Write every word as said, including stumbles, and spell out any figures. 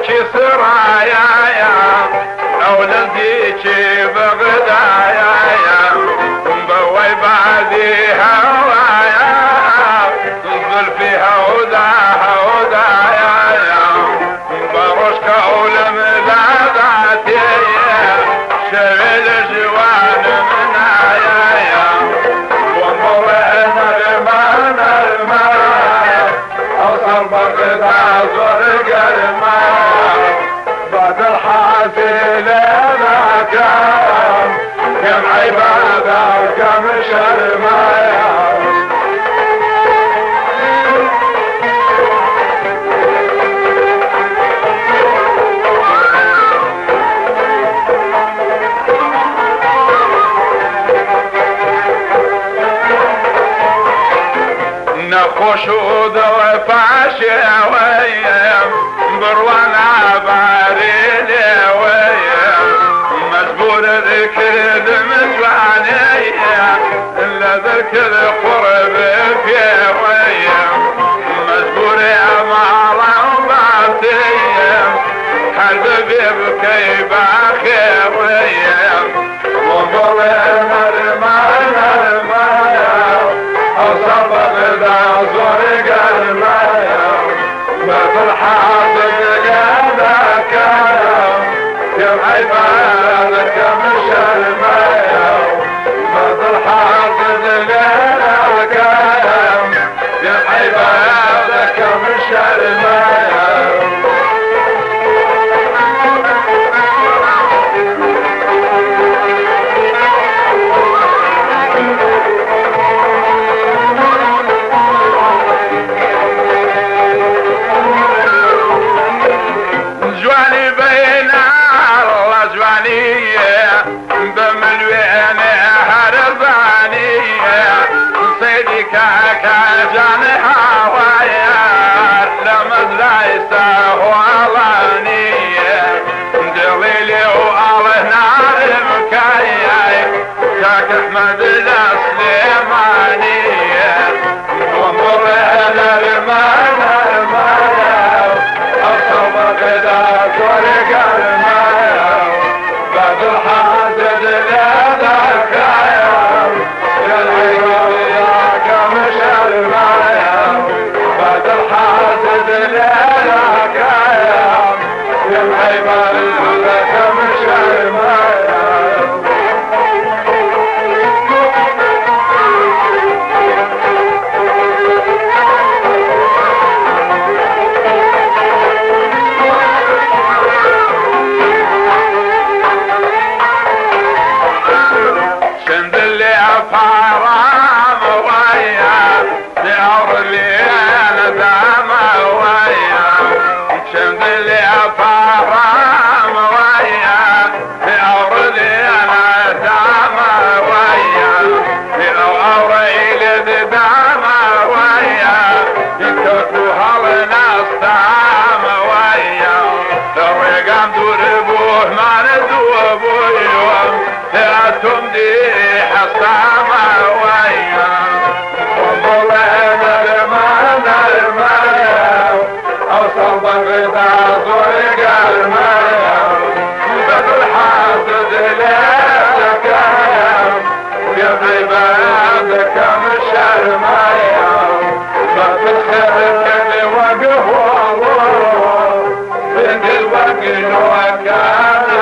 لك سرايا او لديك بغدايا بوي بعدي هوايا تنزل فيها هداها هدايا بروشك اول ملاداتي شغل جوان منايا وانظرنا الماء الماء اوصل بغداد زرق الماء بعد الحاسل انا كان كم عبادة وكم شرمايا نخشود وفاشي ويا بروانا باريلي ويا مجبور ذكر دمجواني إلا ذكر قرب فيه ويا مجبور أمارا وباتي حد بيبكي باخي ويا وانظرنا المانا المانا أصاب غدا زرق المايا ما تلحظ لنا كلام كم عبادك مش المايا ما تلحظ لنا كلام كم عبادك مش المايا كجان هوايا لمز ليس والانية دليلي والله نار مكايا كاك احمد السليمانية وانظر الى المانا المانا اصب غدا طريق المانا بعد الحاسد لذاكايا يا العيون بعد الحاسد لك يا العباد لك مش المايا شند اللي افارام ويا يعور لي انا دام ويا شند اللي افارام ويا يعور لي انا دام ويا يعور لي دام ويا يكتبوا هالناس دام ويا لو يقام دربوه ما ندوبوا يوم يا تمدي حصامة ويا وانظرنا المانا المايا اوصل بغدا زرق المايا بد الحاسد لك ويا عبادك مش المايا ما تدخل كل وقه والله بنت الوقت وكان